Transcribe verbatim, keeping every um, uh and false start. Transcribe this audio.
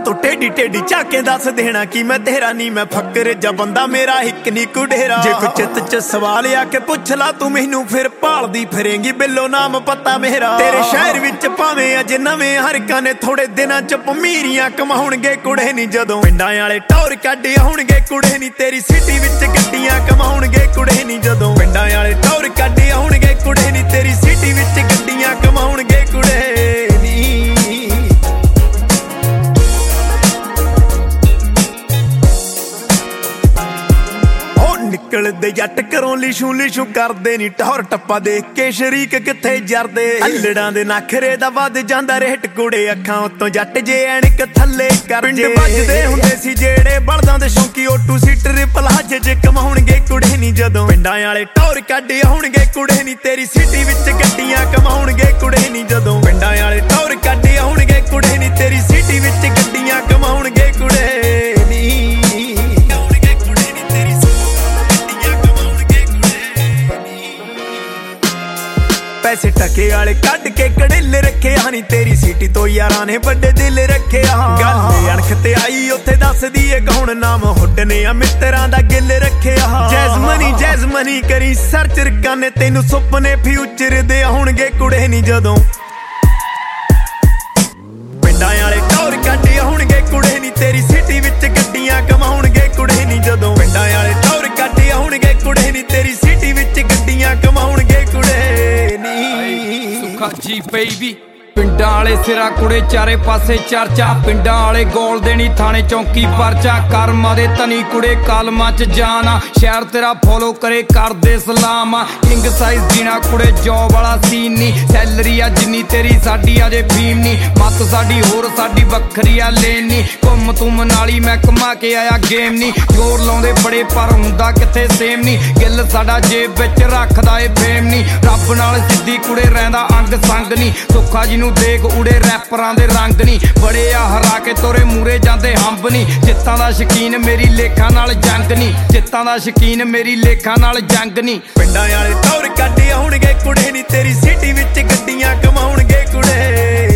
तो टेढ़ी टेढ़ी झाके दस देना कि मैं तेरा नी मैं फकर जा बंदा मेरा हिक नी कुडेरा। जे कोई चित च सवाल आके पुछ ला तू मैनू फिर भालदी फिरेंगी बिल्लो नाम पता मेरा। तेरे शहर विच भावें अज नवें हरकां ने थोड़े दिनां च पमीरियां कमाउणगे कुड़े नी जदों पिंडां वाले टौर कढ आउणगे कुड़े नी तेरी सिटी विच गड्डियां कमाउणगे कुड़े नी जदों पिंडां वाले टौर कढ आउणगे कुड़े नी तेरी सिटी विच गड्डियां कमाउणगे कुड़े नी। निकलदे जट घरों लिशू लिशू करदे नी टौर टप्पा देख के शरीक किथे जरदे। अल्लड़ां दे नखरे दा वध जांदा रेट कुड़े अखां उत्तों जट जे ऐणक थल्ले कर जे। पिंड बजदे हुंदे सी जेड़े बलदां दे शौकी ओ टू सीटर प्लाजे जे कमाउणगे कुड़े नी जदों पिंडां वाले टौर कढ आउणगे कुड़े नी तेरी सिटी विच गड्डियां कमाउणगे कुड़े नी जदों पिंडां वाले टौर कढ आउणगे कुड़े नी तेरी सिटी विच गड्डियां कमाउणगे कुड़े नी। पैसे टके वाले कढ के कड़ेले रखे हानी तेरी सीटी तो यारां ने बड़े दिल रखे। गल अणख ते आई उत्थे दस दी कौन नाम हुड्डने आ मित्रां दा गिल रखे। जैज़मनी जैज़मनी करी सर्च रकाने तेनू सुपने फ्यूचर दे आउणगे कुड़े नी जदों पिंडां वाले टौर कढ आउणगे कुड़े नी तेरी सिटी विच गड्डियां कमाउणगे कुड़े नी जदों पिंडां वाले टौर कढ आउणगे कुड़े नी तेरी सिटी विच गड्डियां कमाउणगे कुड़े नी। सुखा जी बेबी पिंडां वाले सिरा कुड़े चारे पासे चर्चा पिंडां वाले गोल देनी थाने चौकी परचा कर्मा दे तनी कुड़े कालमा च जाना शहर तेरा फॉलो करे कर दे सलाम। किंग साइज जीना कुड़े जॉब वाला सीन नी सैलरी आ जिन्नी तेरी साडी अजे फीम नी मत साडी होर साडी वखरी आ लेन नी घुम तुम नाली मैं कमा के आया गेम नी जोर लाउंदे बड़े पर हुंदा किथे सेम नी गिल साडा जेब विच रखदा ए फेम नी रब नाल सिद्धी कुड़े रहिंदा अंग संग नी सुखा जी देख उड़े रैपरां दे रंग नी बड़े आ हरा के तोरे मूरे जांदे हंब नी जित्तां दा शकीन मेरी लेखा नाल जंग नी जित्तां दा शकीन मेरी लेखा नाल जंग नी। पिंडां वाले टौर कढ आउणगे कुड़े नी तेरी सिटी विच गड्डियां कमाउणगे कुड़े।